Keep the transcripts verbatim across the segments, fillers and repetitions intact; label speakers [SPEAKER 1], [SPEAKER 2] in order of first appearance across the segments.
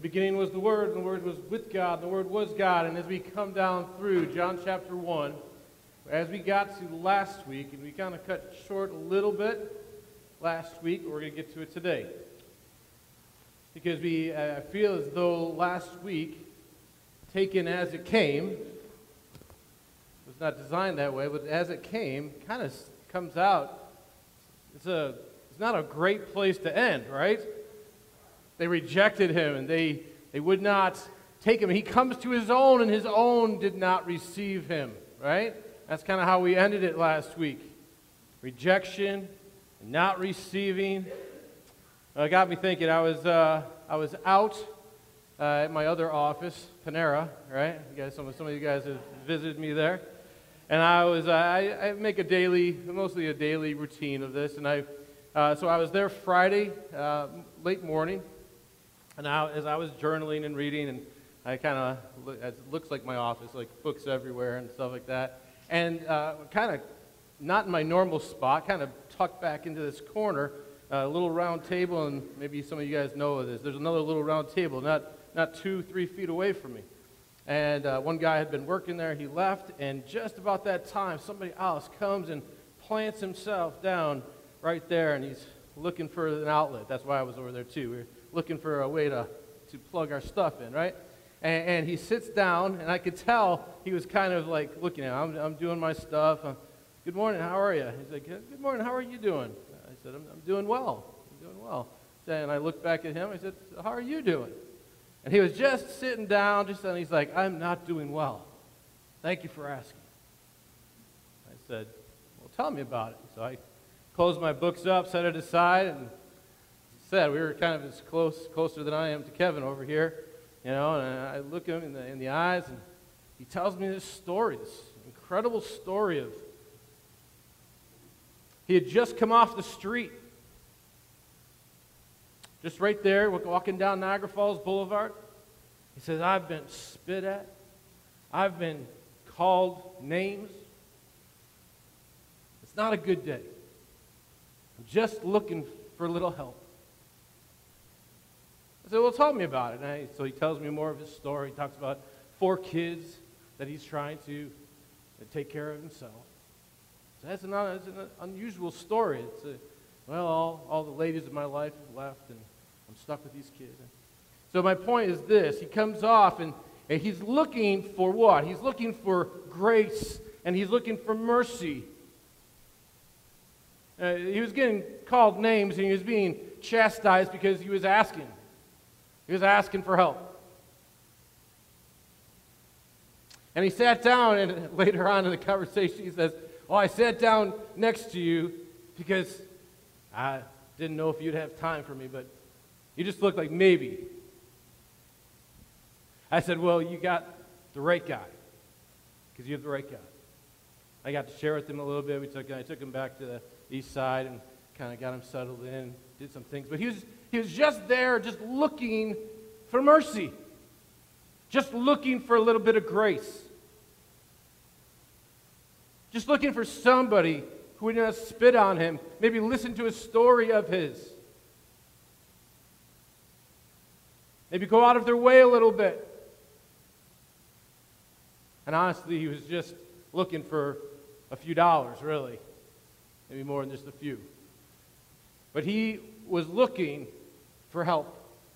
[SPEAKER 1] beginning was the Word, and the Word was with God, and the Word was God. And as we come down through John chapter one, as we got to last week, and we kind of cut short a little bit last week, we're going to get to it today. Because we uh, feel as though last week, taken as it came, was not designed that way, but as it came, kind of comes out, it's a it's not a great place to end, right? They rejected him, and they, they would not take him. He comes to his own, and his own did not receive him, right? That's kind of how we ended it last week. Rejection, not receiving. Uh, it got me thinking. I was uh, I was out uh, at my other office, Panera, right? You guys, some of some of you guys have visited me there, and I was uh, I, I make a daily, mostly a daily routine of this, and I uh, so I was there Friday uh, late morning. And I, as I was journaling and reading, and I kind of, look, it looks like my office, like books everywhere and stuff like that, and uh, kind of not in my normal spot, kind of tucked back into this corner, a little round table, and maybe some of you guys know this. There's another little round table, not not two, three feet away from me. And uh, one guy had been working there, he left, and just about that time, somebody else comes and plants himself down right there, and he's looking for an outlet. That's why I was over there too. We were looking for a way to, to plug our stuff in, right? And, and he sits down, and I could tell he was kind of like looking at me. I'm, I'm doing my stuff. I'm, good morning, how are you? He's like, good morning, how are you doing? I said, I'm, I'm doing well. I'm doing well. And I looked back at him. I said, how are you doing? And he was just sitting down, just and he's like, I'm not doing well. Thank you for asking. I said, well, tell me about it. So I closed my books up, set it aside, and said, we were kind of as close, closer than I am to Kevin over here, you know, and I look him in the, in the eyes, and he tells me this story, this incredible story of, he had just come off the street, just right there, walking down Niagara Falls Boulevard. He says, I've been spit at, I've been called names. It's not a good day. I'm just looking for a little help. I said, well, tell me about it. And I, so he tells me more of his story. He talks about four kids that he's trying to take care of himself. So that's an, that's an unusual story. It's a, well, all, all the ladies in my life have left, and I'm stuck with these kids. So my point is this. He comes off, and, and he's looking for what? He's looking for grace, and he's looking for mercy. Uh, he was getting called names, and he was being chastised because he was asking. He was asking for help. And he sat down, and later on in the conversation, he says, well, I sat down next to you because I didn't know if you'd have time for me, but you just looked like maybe. I said, well, you got the right guy, because you have the right guy. I got to share with him a little bit. We took, I took him back to the east side and kind of got him settled in, did some things. But he was, he was just there, just looking for mercy, just looking for a little bit of grace, just looking for somebody who would not spit on him, maybe listen to a story of his, maybe go out of their way a little bit. And honestly, he was just looking for a few dollars, really, maybe more than just a few. But he was looking for help.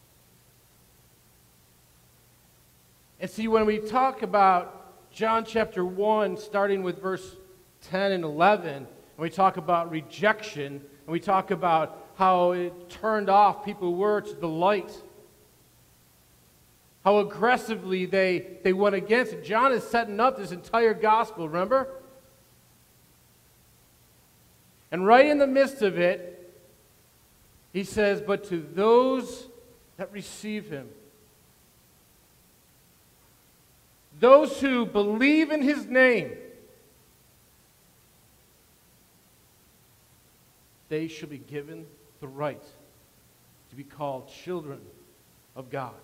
[SPEAKER 1] And see, when we talk about John chapter one, starting with verse ten and eleven, and we talk about rejection, and we talk about how it turned off people were to the light, how aggressively they, they went against it. John is setting up this entire gospel, remember? And right in the midst of it, he says, but to those that receive him, those who believe in his name, they shall be given the right to be called children of God.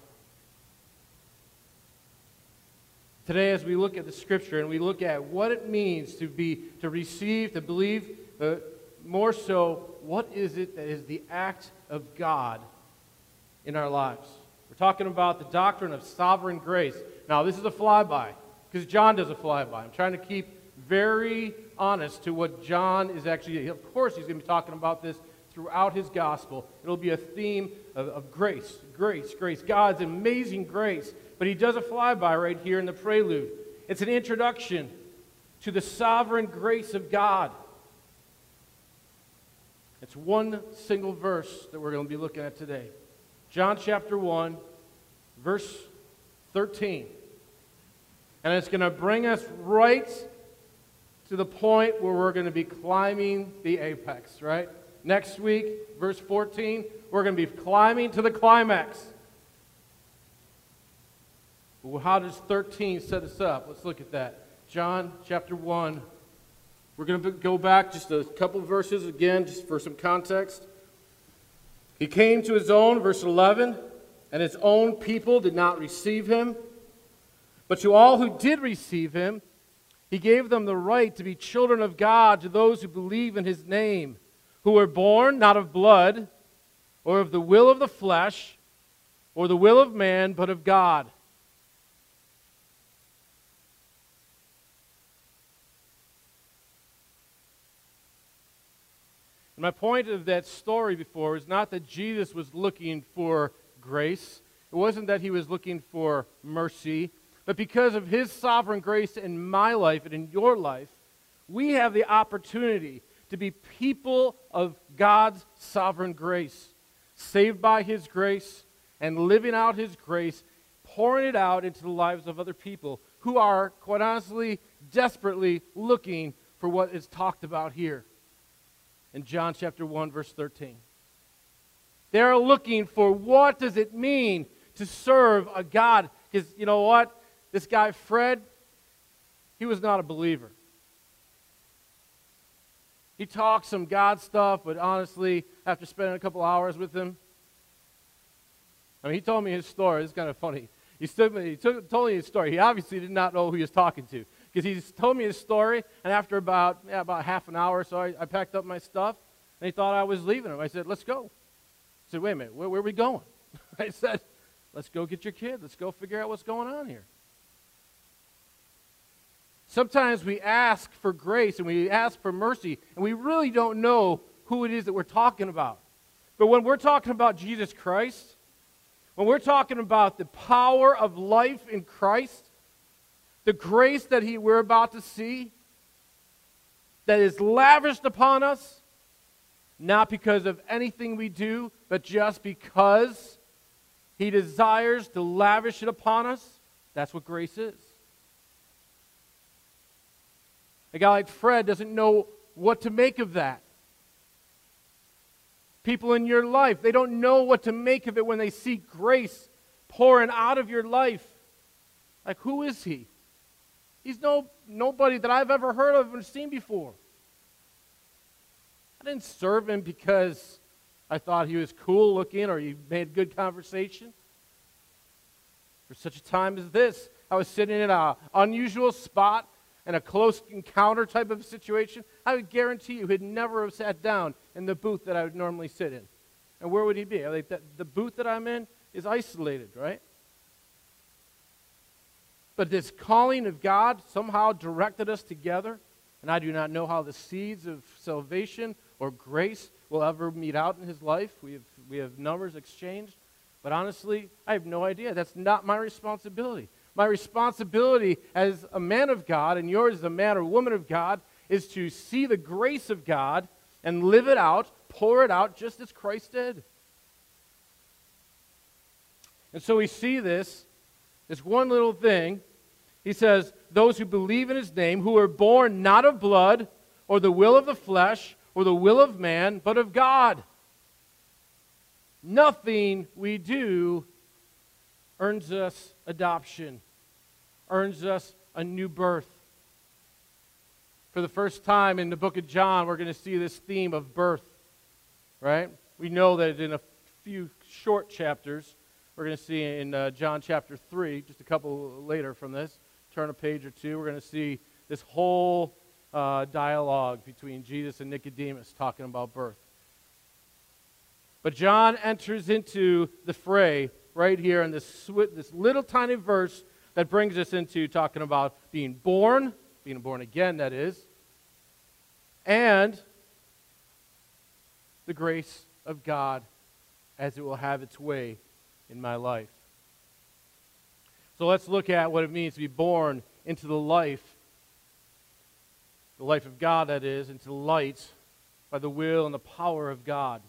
[SPEAKER 1] Today, as we look at the scripture and we look at what it means to be, to receive, to believe, uh, more so, what is it that is the act of God in our lives? We're talking about the doctrine of sovereign grace. Now, this is a flyby, because John does a flyby. I'm trying to keep very honest to what John is actually, of course he's going to be talking about this throughout his gospel. It'll be a theme of, of grace, grace, grace, God's amazing grace. But he does a flyby right here in the prelude. It's an introduction to the sovereign grace of God. It's one single verse that we're going to be looking at today. John chapter one, verse thirteen. And it's going to bring us right to the point where we're going to be climbing the apex, right? Next week, verse fourteen, we're going to be climbing to the climax. Well, how does thirteen set us up? Let's look at that. John chapter one. We're going to go back just a couple verses again, just for some context. He came to his own, verse eleven, and his own people did not receive him. But to all who did receive him, he gave them the right to be children of God, to those who believe in his name, who were born not of blood, or of the will of the flesh, or the will of man, but of God. And my point of that story before is not that Jesus was looking for grace. It wasn't that he was looking for mercy. But because of his sovereign grace in my life and in your life, we have the opportunity to be people of God's sovereign grace, saved by his grace and living out his grace, pouring it out into the lives of other people who are, quite honestly, desperately looking for what is talked about here in John chapter one, verse thirteen. They're looking for what does it mean to serve a God. Because you know what? This guy, Fred, he was not a believer. He talked some God stuff, but honestly, after spending a couple hours with him, I mean, he told me his story. It's kind of funny. He, stood, he took, told me his story. He obviously did not know who he was talking to, because he told me his story, and after about, yeah, about half an hour or so, I, I packed up my stuff, and he thought I was leaving him. I said, let's go. He said, wait a minute, where, where are we going? I said, let's go get your kid. Let's go figure out what's going on here. Sometimes we ask for grace and we ask for mercy, and we really don't know who it is that we're talking about. But when we're talking about Jesus Christ, when we're talking about the power of life in Christ, the grace that he, we're about to see, that is lavished upon us, not because of anything we do, but just because he desires to lavish it upon us, that's what grace is. A guy like Fred doesn't know what to make of that. People in your life, they don't know what to make of it when they see grace pouring out of your life. Like, who is he? He's no nobody that I've ever heard of or seen before. I didn't serve him because I thought he was cool looking or he made good conversation. For such a time as this, I was sitting in an unusual spot, in a close encounter type of situation. I would guarantee you he'd never have sat down in the booth that I would normally sit in. And where would he be? Like the, the booth that I'm in is isolated, right? But this calling of God somehow directed us together, and I do not know how the seeds of salvation or grace will ever meet out in his life. We have, we have numbers exchanged, but honestly, I have no idea. That's not my responsibility. My responsibility as a man of God, and yours as a man or woman of God, is to see the grace of God and live it out, pour it out, just as Christ did. And so we see this, this one little thing. He says, those who believe in his name, who are born not of blood, or the will of the flesh, or the will of man, but of God. Nothing we do earns us adoption, earns us a new birth. For the first time in the book of John, we're going to see this theme of birth, right? We know that in a few short chapters, we're going to see in uh, John chapter three, just a couple later from this, turn a page or two, we're going to see this whole uh, dialogue between Jesus and Nicodemus talking about birth. But John enters into the fray right here in this, swi- this little tiny verse that brings us into talking about being born, being born again, that is, and the grace of God as it will have its way in my life. So let's look at what it means to be born into the life, the life of God, that is, into the light by the will and the power of God.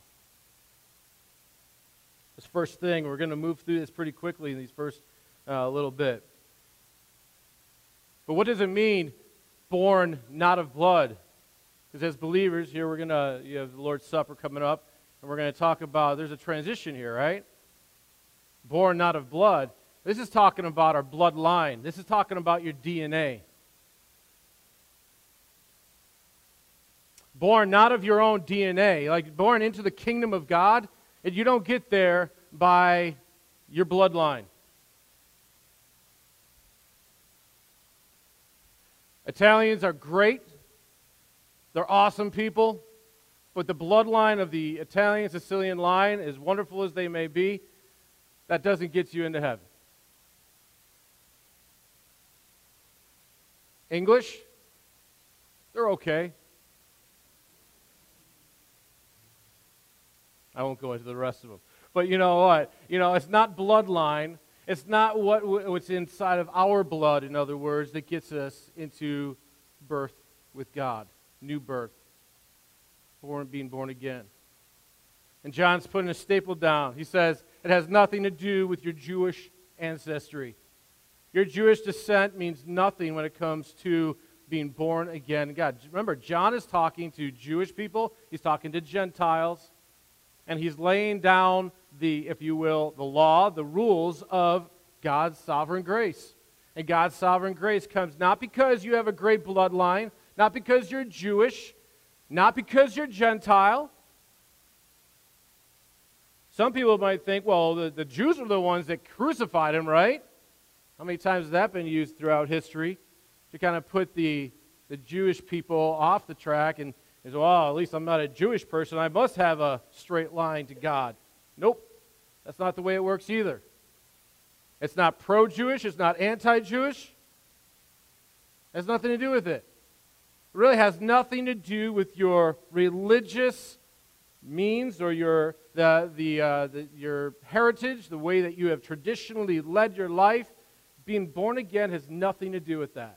[SPEAKER 1] This first thing, we're going to move through this pretty quickly in these first uh, little bit. But what does it mean, born not of blood? Because as believers, here we're going to, you have the Lord's Supper coming up, and we're going to talk about, there's a transition here, right? Born not of blood. This is talking about our bloodline. This is talking about your D N A. Born not of your own D N A, like born into the kingdom of God, and you don't get there by your bloodline. Italians are great. They're awesome people. But the bloodline of the Italian-Sicilian line, as wonderful as they may be, that doesn't get you into heaven. English, they're okay. I won't go into the rest of them. But you know what? You know, it's not bloodline. It's not what what's inside of our blood, in other words, that gets us into birth with God, new birth, born, being born again. And John's putting a staple down. He says, it has nothing to do with your Jewish ancestry. Your Jewish descent means nothing when it comes to being born again. God, remember, John is talking to Jewish people. He's talking to Gentiles. And he's laying down the, if you will, the law, the rules of God's sovereign grace. And God's sovereign grace comes not because you have a great bloodline, not because you're Jewish, not because you're Gentile. Some people might think, well, the, the Jews are the ones that crucified him, right? How many times has that been used throughout history to kind of put the, the Jewish people off the track and is, well, at least I'm not a Jewish person. I must have a straight line to God. Nope. That's not the way it works either. It's not pro-Jewish. It's not anti-Jewish. It has nothing to do with it. It really has nothing to do with your religious means or your the the, uh, the your heritage, the way that you have traditionally led your life. Being born again has nothing to do with that.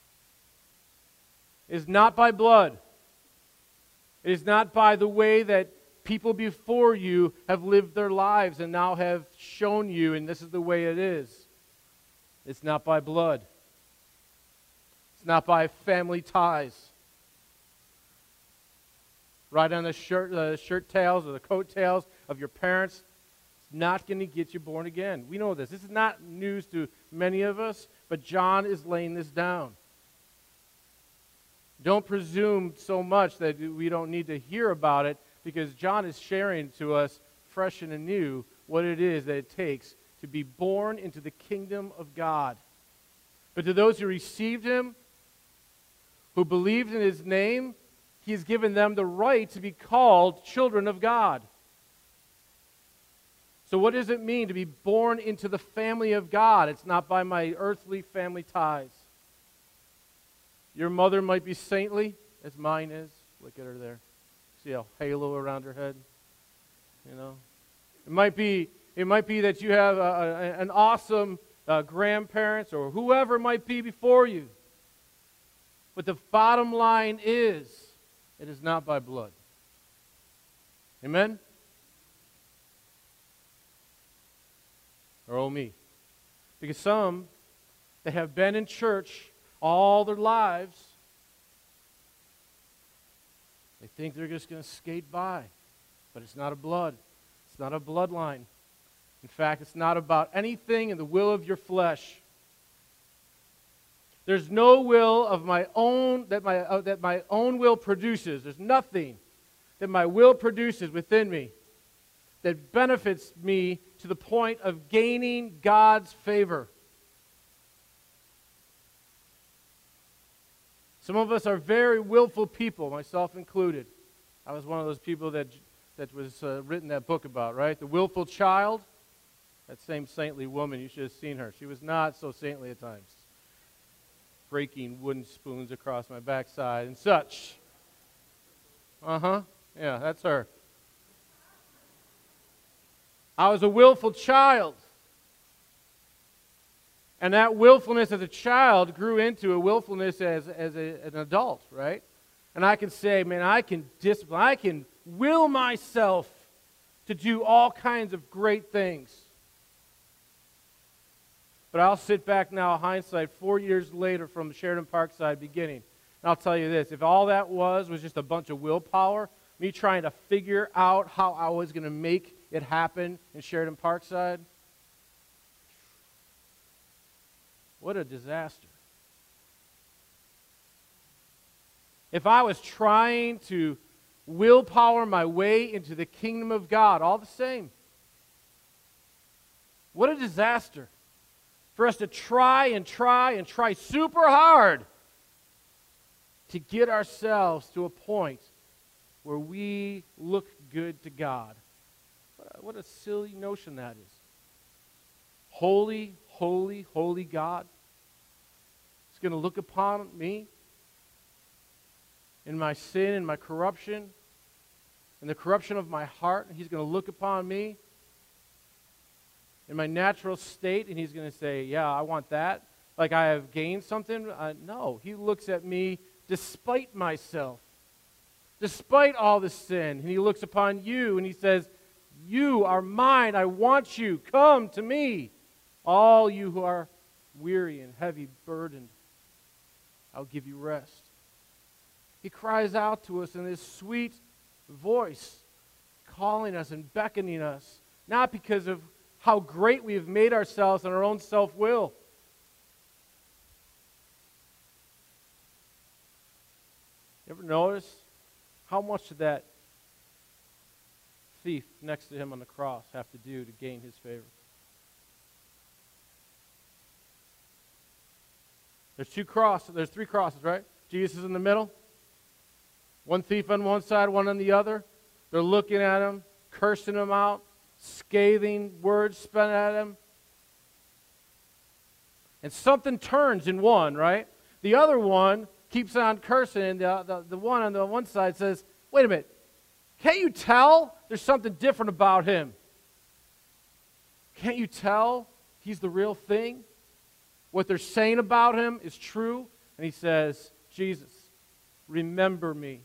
[SPEAKER 1] It is not by blood. It is not by the way that people before you have lived their lives and now have shown you, and this is the way it is. It's not by blood. It's not by family ties. Right on the shirt, uh, shirt tails or the coat tails of your parents. It's not going to get you born again. We know this. This is not news to many of us, but John is laying this down. Don't presume so much that we don't need to hear about it, because John is sharing to us fresh and anew what it is that it takes to be born into the kingdom of God. But to those who received him, who believed in his name, he has given them the right to be called children of God. So what does it mean to be born into the family of God? It's not by my earthly family ties. Your mother might be saintly, as mine is. Look at her there. See a halo around her head? You know? It might be, it might be that you have a, a, an awesome uh, grandparents or whoever might be before you. But the bottom line is, it is not by blood. Amen? Or oh me. Because some that have been in church all their lives, they think they're just going to skate by. But it's not a blood. It's not a bloodline. In fact, it's not about anything in the will of your flesh. There's no will of my own that my uh, that my own will produces. There's nothing that my will produces within me that benefits me to the point of gaining God's favor. Some of us are very willful people, myself included. I was one of those people that that was uh, written that book about, right? The willful child. That same saintly woman, you should have seen her. She was not so saintly at times. Breaking wooden spoons across my backside and such. Uh-huh. Yeah, that's her. I was a willful child. And that willfulness as a child grew into a willfulness as, as a, an adult, right? And I can say, man, I can discipline, I can will myself to do all kinds of great things. But I'll sit back now, hindsight, four years later from the Sheridan Parkside beginning, and I'll tell you this, if all that was was just a bunch of willpower, me trying to figure out how I was going to make it happen in Sheridan Parkside, what a disaster. If I was trying to willpower my way into the kingdom of God, all the same, what a disaster for us to try and try and try super hard to get ourselves to a point where we look good to God. What a silly notion that is. Holy, holy, holy God is going to look upon me in my sin and my corruption and the corruption of my heart, and He's going to look upon me in my natural state, and He's going to say, yeah, I want that. Like I have gained something. Uh, no, He looks at me despite myself, despite all the sin, and He looks upon you, and He says, you are mine. I want you. Come to me. All you who are weary and heavy burdened, I'll give you rest. He cries out to us in this sweet voice, calling us and beckoning us, not because of how great we have made ourselves in our own self-will. You ever notice how much did that thief next to him on the cross have to do to gain His favor? There's two crosses, there's three crosses, right? Jesus is in the middle. One thief on one side, one on the other. They're looking at him, cursing him out, scathing words spent at him. And something turns in one, right? The other one keeps on cursing, and the, the, the one on the one side says, wait a minute, can't you tell there's something different about him? Can't you tell he's the real thing? What they're saying about him is true. And he says, Jesus, remember me.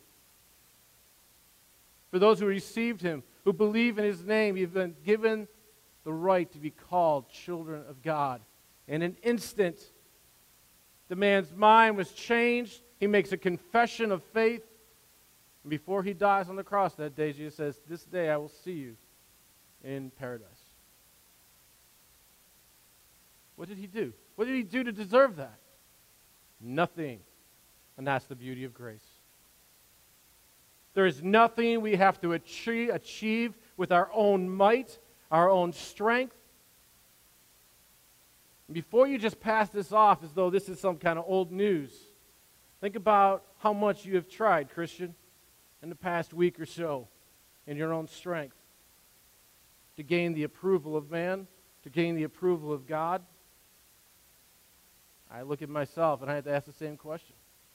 [SPEAKER 1] For those who received Him, who believe in His name, you've been given the right to be called children of God. In an instant, the man's mind was changed. He makes a confession of faith. And before he dies on the cross that day, Jesus says, this day I will see you in paradise. What did he do? What did he do to deserve that? Nothing. And that's the beauty of grace. There is nothing we have to achieve, achieve with our own might, our own strength. Before you just pass this off as though this is some kind of old news, think about how much you have tried, Christian, in the past week or so in your own strength to gain the approval of man, to gain the approval of God. I look at myself and I have to ask the same question.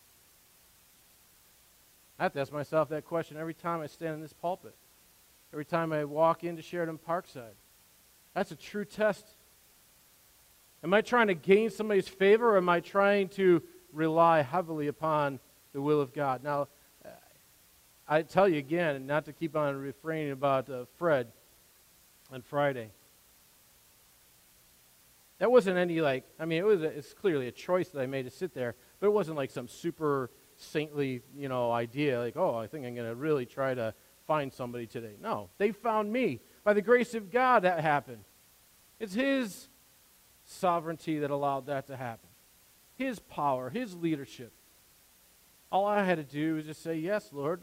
[SPEAKER 1] I have to ask myself that question every time I stand in this pulpit, every time I walk into Sheridan Parkside. That's a true test. Am I trying to gain somebody's favor, or am I trying to rely heavily upon the will of God? Now, I tell you again, not to keep on refraining about uh, Fred on Friday. That wasn't any like, I mean, it was a, it's clearly a choice that I made to sit there, but it wasn't like some super saintly, you know, idea, like, oh, I think I'm going to really try to find somebody today. No, they found me. By the grace of God, that happened. It's His sovereignty that allowed that to happen. His power, His leadership. All I had to do was just say, yes, Lord.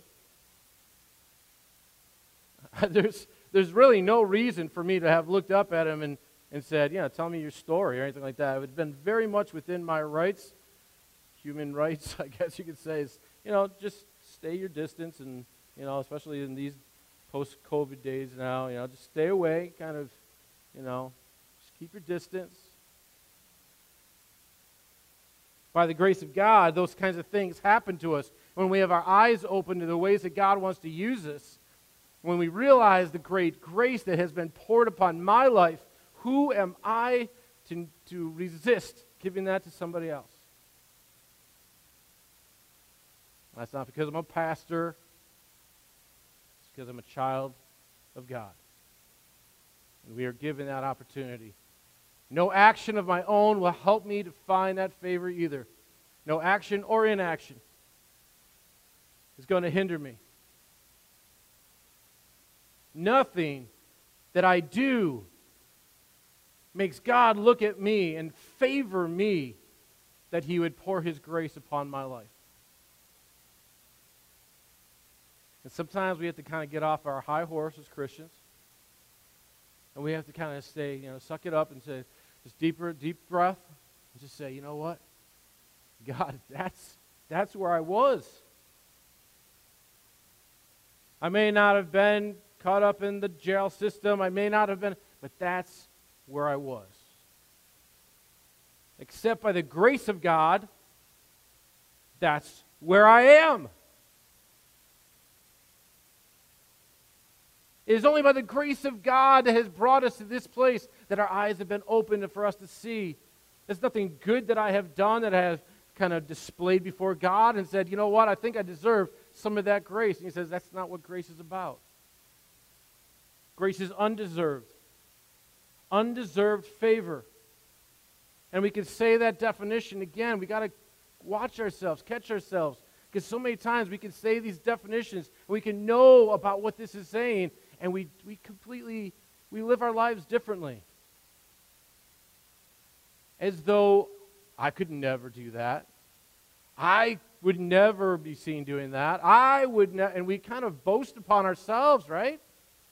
[SPEAKER 1] there's, there's really no reason for me to have looked up at Him and, and said, yeah, tell me your story or anything like that. It would have been very much within my rights. Human rights, I guess you could say, is, you know, just stay your distance, and, you know, especially in these post-COVID days now, you know, just stay away, kind of, you know, Keep your distance. By the grace of God, those kinds of things happen to us when we have our eyes open to the ways that God wants to use us. When we realize the great grace that has been poured upon my life, who am I to, to resist giving that to somebody else? That's not because I'm a pastor. It's because I'm a child of God. And we are given that opportunity. No action of my own will help me to find that favor either. No action or inaction is going to hinder me. Nothing that I do makes God look at me and favor me that He would pour His grace upon my life. And sometimes we have to kind of get off our high horse as Christians. And we have to kind of stay, you know, suck it up and say, just deeper, deep breath, and just say, you know what? God, that's that's where I was. I may not have been caught up in the jail system. I may not have been, but that's where I was. Except by the grace of God, that's where I am. It is only by the grace of God that has brought us to this place that our eyes have been opened for us to see. There's nothing good that I have done that I have kind of displayed before God and said, you know what, I think I deserve some of that grace. And He says, that's not what grace is about. Grace is undeserved. Undeserved favor. And we can say that definition again. We got to watch ourselves, catch ourselves. Because so many times we can say these definitions, and we can know about what this is saying, and we, we completely, we live our lives differently. As though I could never do that. I would never be seen doing that. I would ne- and we kind of boast upon ourselves, right?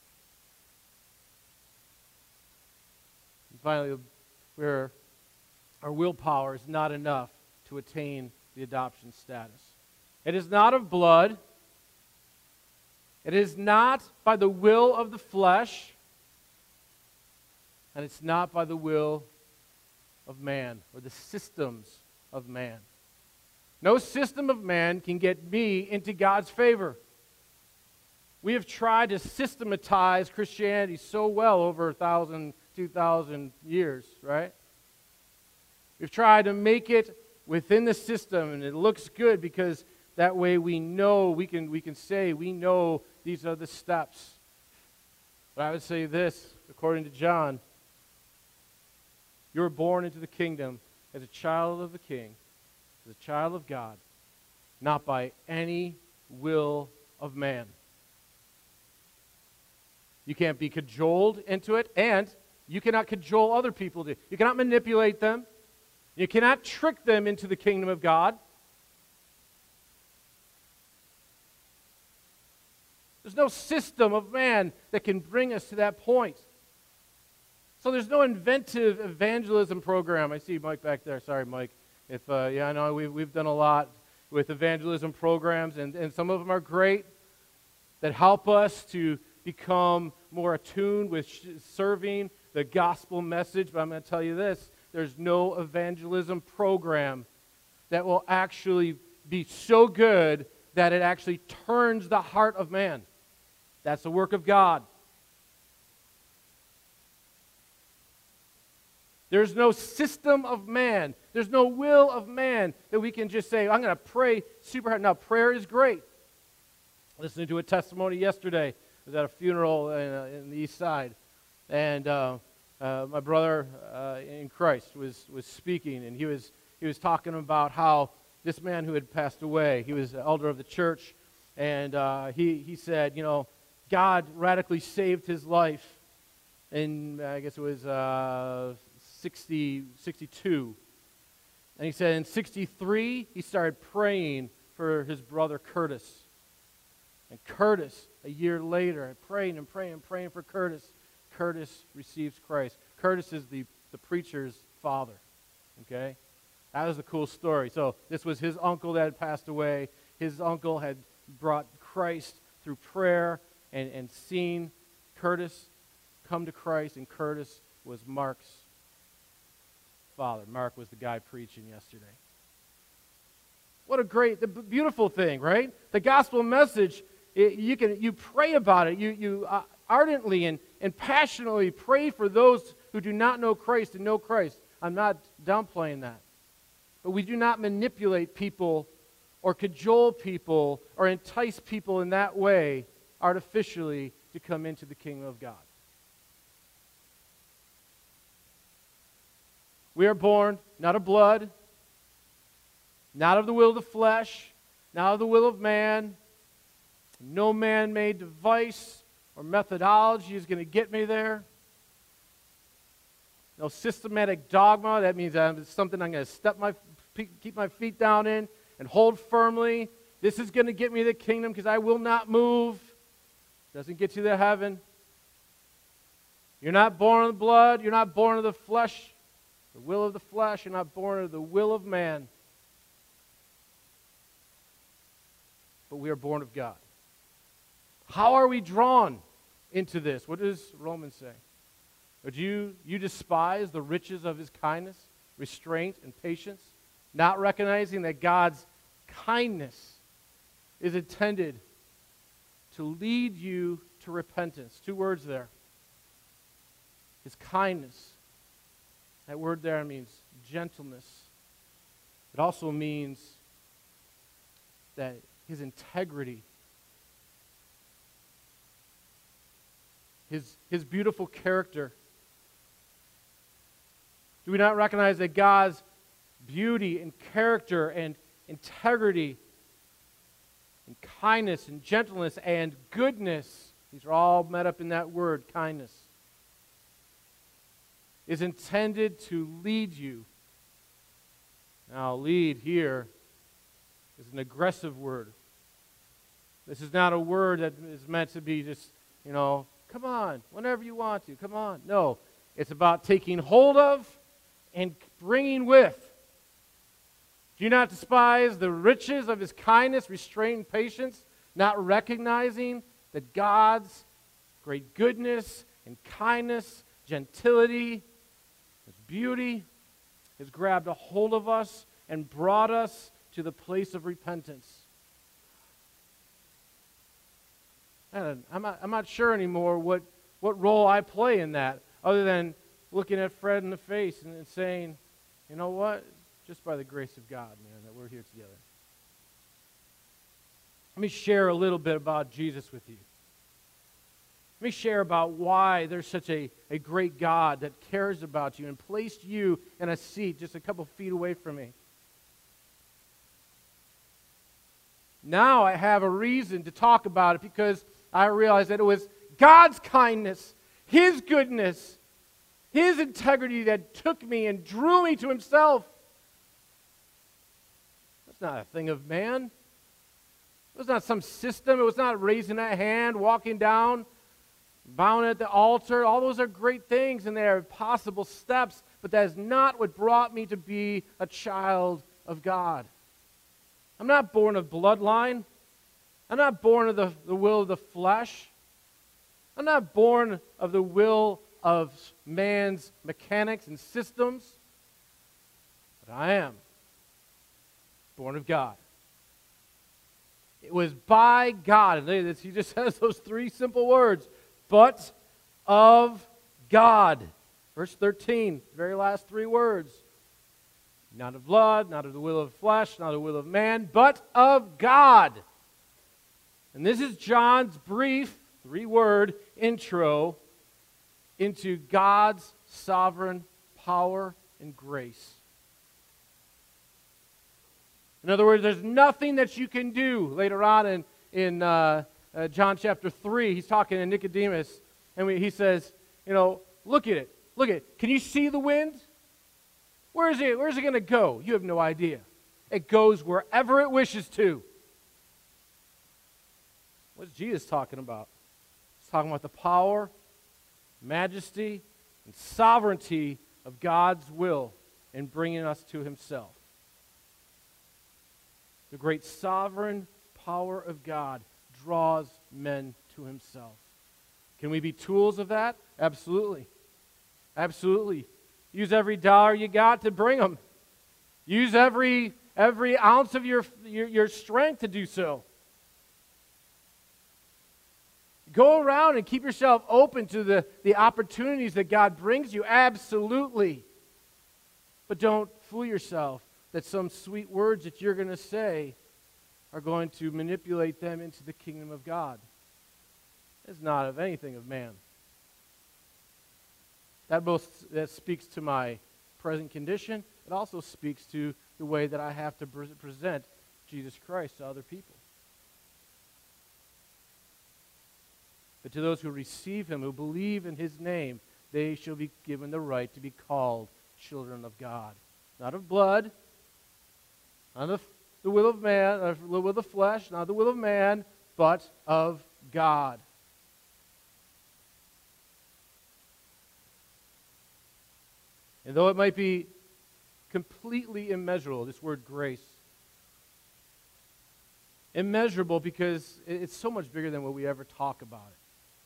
[SPEAKER 1] And finally, we're, our willpower is not enough to attain the adoption status. It is not of blood. It is not by the will of the flesh. And it's not by the will of man or the systems of man. No system of man can get me into God's favor. We have tried to systematize Christianity so well over a thousand, two thousand years, right? We've tried to make it within the system, and it looks good because that way we know, we can, we can say, we know these are the steps. But I would say this, according to John, you were born into the kingdom as a child of the King, as a child of God, not by any will of man. You can't be cajoled into it, and you cannot cajole other people to. You cannot manipulate them. You cannot trick them into the kingdom of God. There's no system of man that can bring us to that point. So there's no inventive evangelism program. I see Mike back there. Sorry, Mike. If uh, yeah, I know we've, we've done a lot with evangelism programs, and, and some of them are great that help us to become more attuned with sh- serving the gospel message. But I'm going to tell you this. There's no evangelism program that will actually be so good that it actually turns the heart of man. That's the work of God. There's no system of man. There's no will of man that we can just say, I'm going to pray super hard. Now, prayer is great. Listening to a testimony yesterday. I was at a funeral in, uh, in the east side. And uh, uh, my brother uh, in Christ was, was speaking, and he was, he was talking about how this man who had passed away, he was an elder of the church, and uh, he, he said, you know, God radically saved his life in, I guess it was uh, sixty, sixty-two. And he said in sixty-three, he started praying for his brother Curtis. And Curtis, a year later, praying and praying and praying for Curtis. Curtis receives Christ. Curtis is the, the preacher's father. Okay? That was a cool story. So this was his uncle that had passed away. His uncle had brought Christ through prayer and, and seen Curtis come to Christ, and Curtis was Mark's Father. Mark was the guy preaching yesterday. What a great, the beautiful thing, right? The gospel message, it, you can you pray about it. You, you uh, ardently and, and passionately pray for those who do not know Christ and know Christ. I'm not downplaying that. But we do not manipulate people or cajole people or entice people in that way artificially to come into the kingdom of God. We are born not of blood, not of the will of the flesh, not of the will of man. No man-made device or methodology is going to get me there. No systematic dogma. That means uh, it's something I'm going to step my, keep my feet down in and hold firmly. This is going to get me the kingdom because I will not move. Doesn't get you to heaven. You're not born of the blood. You're not born of the flesh, the will of the flesh. You're not born of the will of man. But we are born of God. How are we drawn into this? What does Romans say? Would you, you despise the riches of his kindness, restraint, and patience, not recognizing that God's kindness is intended to lead you to repentance. Two words there. His kindness. That word there means gentleness. It also means that his integrity, his, his beautiful character. Do we not recognize that God's beauty and character and integrity and kindness and gentleness and goodness, these are all met up in that word, kindness, is intended to lead you. Now, lead here is an aggressive word. This is not a word that is meant to be just, you know, come on, whenever you want to, come on. No, it's about taking hold of and bringing with. Do you not despise the riches of his kindness, restraint, and patience, not recognizing that God's great goodness and kindness, gentility, his beauty has grabbed a hold of us and brought us to the place of repentance? And I'm not, I'm not sure anymore what, what role I play in that, other than looking at Fred in the face and, and saying, you know what? Just by the grace of God, man, that we're here together. Let me share a little bit about Jesus with you. Let me share about why there's such a, a great God that cares about you and placed you in a seat just a couple feet away from me. Now I have a reason to talk about it because I realized that it was God's kindness, his goodness, his integrity that took me and drew me to himself. It's not a thing of man. It was not some system. It was not raising a hand, walking down, bowing at the altar. All those are great things and they are possible steps, but that is not what brought me to be a child of God. I'm not born of bloodline. I'm not born of the, the will of the flesh. I'm not born of the will of man's mechanics and systems. But I am born of God. It was by God. And he just says those three simple words. But of God. Verse thirteen, very last three words. Not of blood, not of the will of flesh, not of the will of man, but of God. And this is John's brief, three-word intro into God's sovereign power and grace. In other words, there's nothing that you can do. Later on in, in uh, uh, John chapter three, he's talking to Nicodemus, and we, he says, you know, look at it. Look at it. Can you see the wind? Where is it? Where is it going to go? You have no idea. It goes wherever it wishes to. What's Jesus talking about? He's talking about the power, majesty, and sovereignty of God's will in bringing us to himself. The great sovereign power of God draws men to himself. Can we be tools of that? Absolutely. Absolutely. Use every dollar you got to bring them. Use every every ounce of your, your, your strength to do so. Go around and keep yourself open to the, the opportunities that God brings you, absolutely. But don't fool yourself that some sweet words that you're going to say are going to manipulate them into the kingdom of God. It's not of anything of man. That both that speaks to my present condition. It also speaks to the way that I have to present Jesus Christ to other people. But to those who receive him, who believe in his name, they shall be given the right to be called children of God. Not of blood, not of the will of man, not the will of the flesh, not the will of man, but of God. And though it might be completely immeasurable, this word grace, immeasurable because it's so much bigger than what we ever talk about it.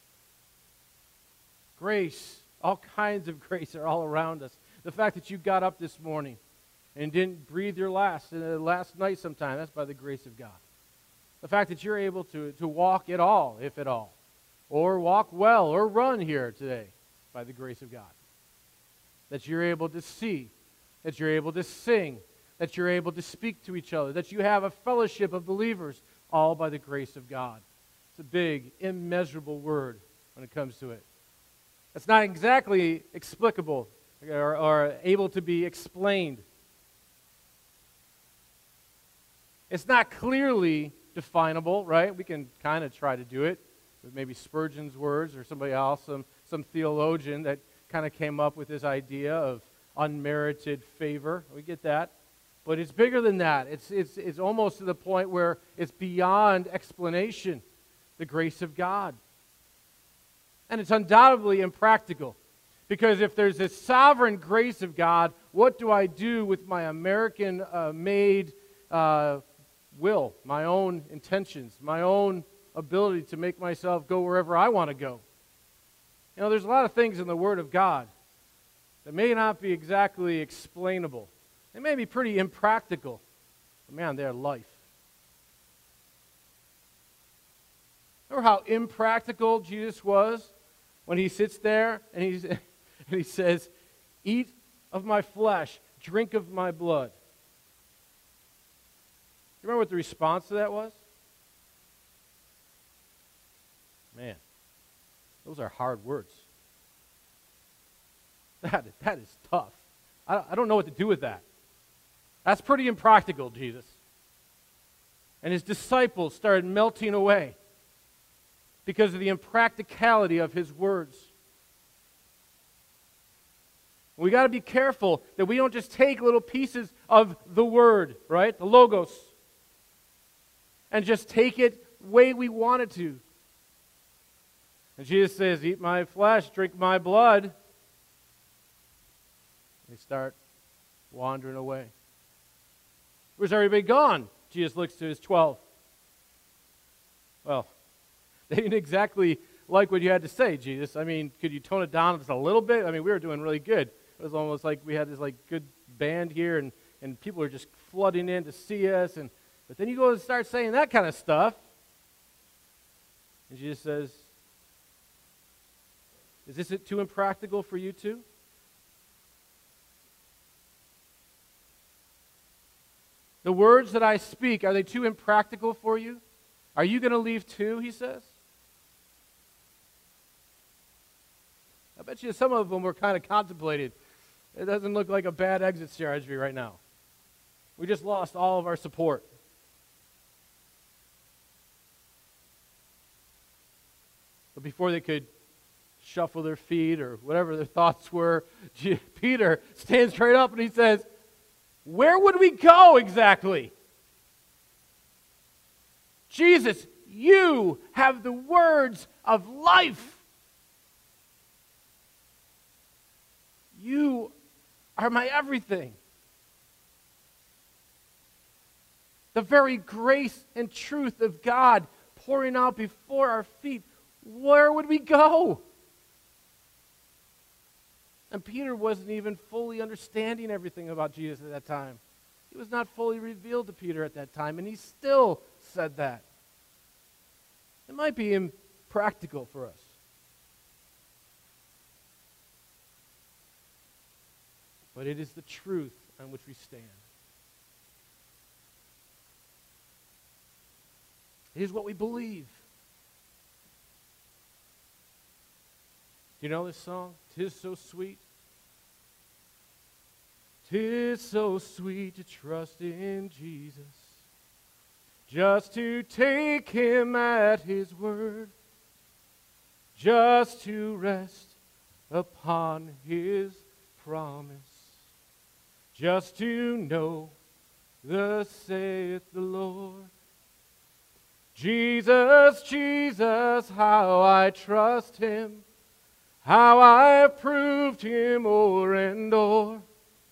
[SPEAKER 1] Grace, all kinds of grace are all around us. The fact that you got up this morning and didn't breathe your last, uh, last night sometime, that's by the grace of God. The fact that you're able to, to walk at all, if at all, or walk well, or run here today, by the grace of God. That you're able to see, that you're able to sing, that you're able to speak to each other, that you have a fellowship of believers, all by the grace of God. It's a big, immeasurable word when it comes to it. It's not exactly explicable or, or able to be explained. It's not clearly definable, right? We can kind of try to do it with maybe Spurgeon's words or somebody else, some, some theologian that kind of came up with this idea of unmerited favor. We get that. But it's bigger than that. It's, it's, it's almost to the point where it's beyond explanation, the grace of God. And it's undoubtedly impractical. Because if there's this sovereign grace of God, what do I do with my American-made uh, uh, will, my own intentions, my own ability to make myself go wherever I want to go? You know, there's a lot of things in the Word of God that may not be exactly explainable. They may be pretty impractical, but man, they're life. Remember how impractical Jesus was when he sits there and, he's, and he says, "Eat of my flesh, drink of my blood." You remember what the response to that was? Man, those are hard words. That, that is tough. I, I don't know what to do with that. That's pretty impractical, Jesus. And his disciples started melting away because of the impracticality of his words. We got to be careful that we don't just take little pieces of the word, right? The logos, and just take it the way we want it to. And Jesus says, "Eat my flesh, drink my blood." They start wandering away. Where's everybody gone? Jesus looks to his twelve. Well, they didn't exactly like what you had to say, Jesus. I mean, could you tone it down just a little bit? I mean, we were doing really good. It was almost like we had this like good band here, and, and people were just flooding in to see us. And but then you go and start saying that kind of stuff. And Jesus says, "Is this too impractical for you too?" The words that I speak, are they too impractical for you? Are you going to leave too, he says? I bet you some of them were kind of contemplated. It doesn't look like a bad exit strategy right now. We just lost all of our support. But before they could shuffle their feet or whatever their thoughts were, Peter stands straight up and he says, "Where would we go exactly? Jesus, you have the words of life. You are my everything." The very grace and truth of God pouring out before our feet. Where would we go? And Peter wasn't even fully understanding everything about Jesus at that time. He was not fully revealed to Peter at that time, and he still said that. It might be impractical for us. But it is the truth on which we stand. It is what we believe. Do you know this song? 'Tis so sweet. 'Tis so sweet to trust in Jesus, just to take him at his word, just to rest upon his promise, just to know thus saith the Lord. Jesus, Jesus, how I trust him, how I've proved him o'er and o'er.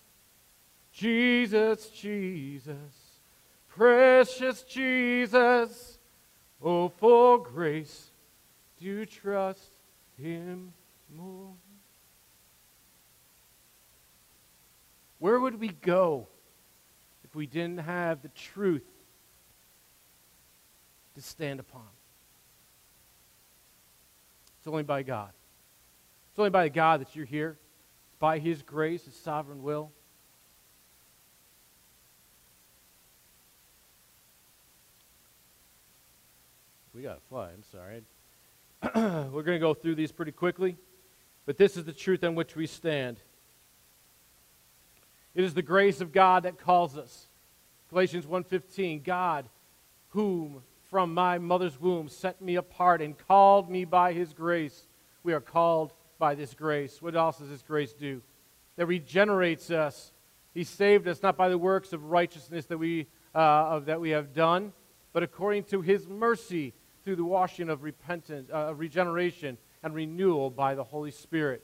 [SPEAKER 1] Jesus, Jesus, precious Jesus, oh, for grace to trust him more. Where would we go if we didn't have the truth to stand upon? It's only by God. It's only by God that you're here. It's by his grace, his sovereign will. We got to fly, I'm sorry. We're going to go through these pretty quickly, but this is the truth on which we stand. It is the grace of God that calls us. Galatians one fifteen, God, whom from my mother's womb set me apart and called me by his grace. We are called by this grace. What else does this grace do? That regenerates us. He saved us not by the works of righteousness that we, uh, of, that we have done, but according to his mercy through the washing of repentance, uh, regeneration and renewal by the Holy Spirit.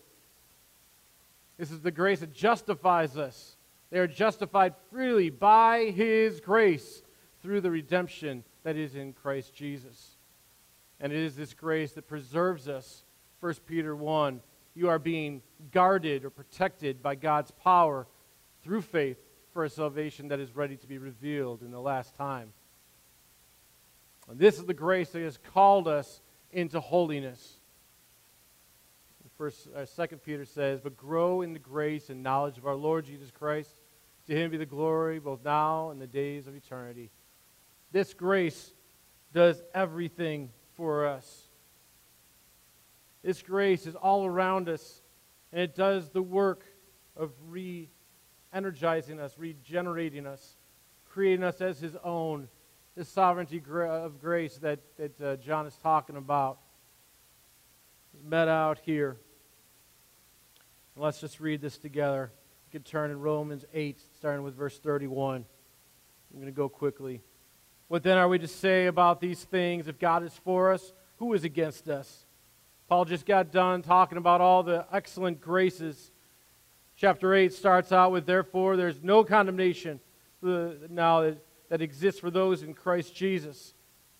[SPEAKER 1] This is the grace that justifies us. They are justified freely by his grace through the redemption that is in Christ Jesus. And it is this grace that preserves us. First Peter one, you are being guarded or protected by God's power through faith for a salvation that is ready to be revealed in the last time. And this is the grace that has called us into holiness. First, uh, Second Peter says, but grow in the grace and knowledge of our Lord Jesus Christ. To him be the glory both now and the days of eternity. This grace does everything for us. This grace is all around us, and it does the work of re-energizing us, regenerating us, creating us as his own. This sovereignty of grace that, that uh, John is talking about is met out here. And let's just read this together. You can turn in Romans eight, starting with verse thirty-one. I'm going to go quickly. What then are we to say about these things? If God is for us, who is against us? Paul just got done talking about all the excellent graces. Chapter eight starts out with, therefore, there's no condemnation now that, that exists for those in Christ Jesus.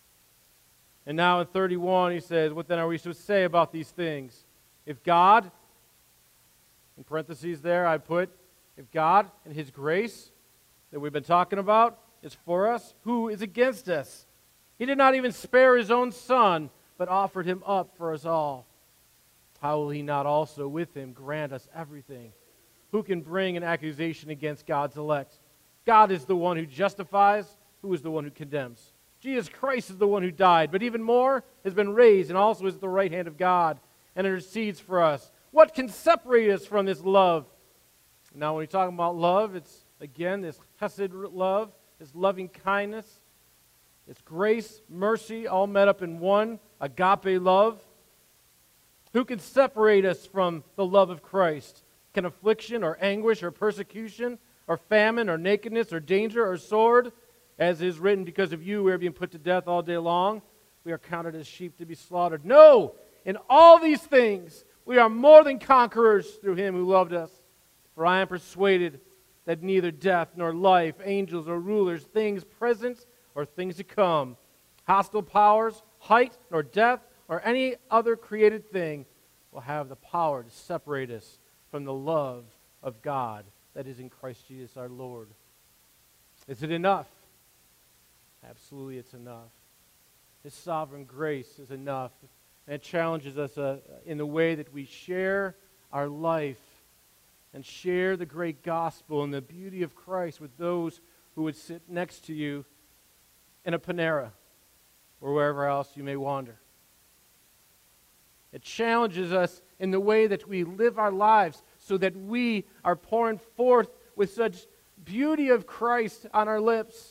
[SPEAKER 1] And now in thirty-one, he says, what then are we to say about these things? If God, in parentheses there, I put, if God and his grace that we've been talking about is for us, who is against us? He did not even spare his own son, but offered him up for us all. How will he not also with him grant us everything? Who can bring an accusation against God's elect? God is the one who justifies. Who is the one who condemns? Jesus Christ is the one who died, but even more has been raised and also is at the right hand of God and intercedes for us. What can separate us from this love? Now, when we're talking about love, it's, again, this hesed love, this loving kindness, it's grace, mercy, all met up in one, agape love. Who can separate us from the love of Christ? Can affliction or anguish or persecution or famine or nakedness or danger or sword? As is written, because of you we are being put to death all day long. We are counted as sheep to be slaughtered. No! In all these things we are more than conquerors through him who loved us. For I am persuaded that neither death nor life, angels or rulers, things present or things to come, hostile powers, height nor depth, or any other created thing will have the power to separate us from from the love of God that is in Christ Jesus our Lord. Is it enough? Absolutely, it's enough. His sovereign grace is enough. And it challenges us uh, in the way that we share our life and share the great gospel and the beauty of Christ with those who would sit next to you in a Panera or wherever else you may wander. It challenges us in the way that we live our lives so that we are pouring forth with such beauty of Christ on our lips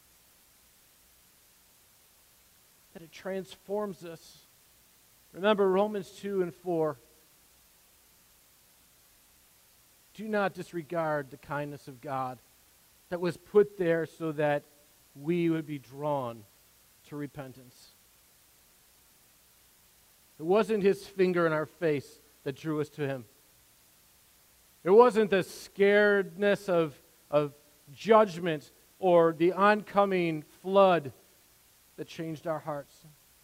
[SPEAKER 1] that it transforms us. Remember Romans two and four. Do not disregard the kindness of God that was put there so that we would be drawn to repentance. It wasn't his finger in our face that drew us to him. It wasn't the scaredness of, of judgment or the oncoming flood that changed our hearts.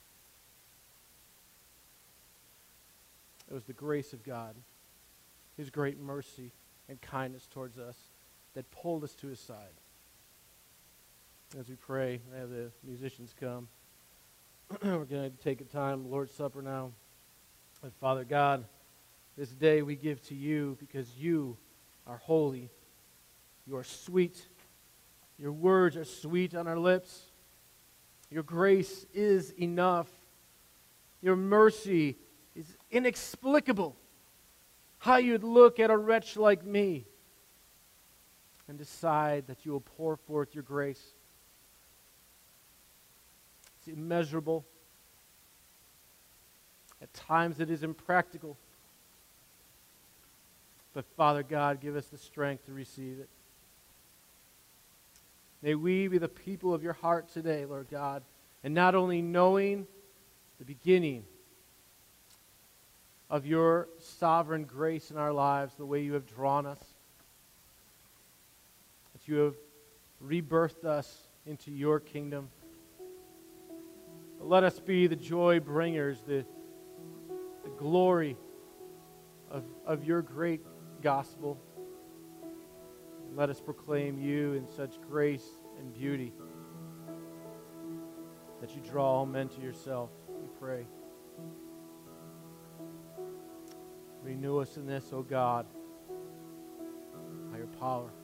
[SPEAKER 1] It was the grace of God, his great mercy and kindness towards us that pulled us to his side. As we pray, I have the musicians come. We're going to take a time, Lord's Supper now. And Father God, this day we give to you because you are holy. You are sweet. Your words are sweet on our lips. Your grace is enough. Your mercy is inexplicable. How you'd look at a wretch like me and decide that you will pour forth your grace. It's immeasurable. At times it is impractical. But Father God, give us the strength to receive it. May we be the people of your heart today, Lord God, and not only knowing the beginning of your sovereign grace in our lives, the way you have drawn us, that you have rebirthed us into your kingdom. But let us be the joy bringers, the, the glory of, of your great gospel. Let us proclaim you in such grace and beauty that you draw all men to yourself, we pray. Renew us in this, O God, by your power.